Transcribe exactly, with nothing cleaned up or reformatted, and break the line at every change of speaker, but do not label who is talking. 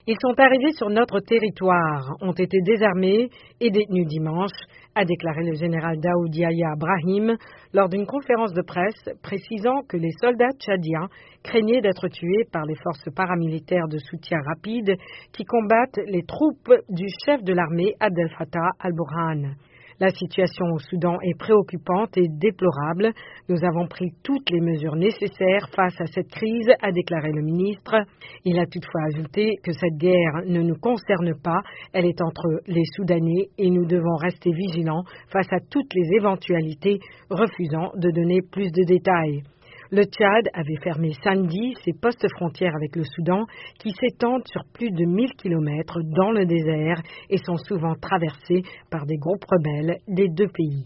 Ils sont arrivés sur notre territoire, ont été désarmés et détenus dimanche, a déclaré le général Daoud Yahya Brahim lors d'une conférence de presse précisant que les soldats tchadiens craignaient d'être tués par les forces paramilitaires de soutien rapide qui combattent les troupes du chef de l'armée Abdel Fattah al-Burhan. La situation au Soudan est préoccupante et déplorable. Nous avons pris toutes les mesures nécessaires face à cette crise, a déclaré le ministre. Il a toutefois ajouté que cette guerre ne nous concerne pas. Elle est entre les Soudanais et nous devons rester vigilants face à toutes les éventualités, refusant de donner plus de détails. Le Tchad avait fermé samedi ses postes frontières avec le Soudan qui s'étendent sur plus de mille kilomètres dans le désert et sont souvent traversés par des groupes rebelles des deux pays.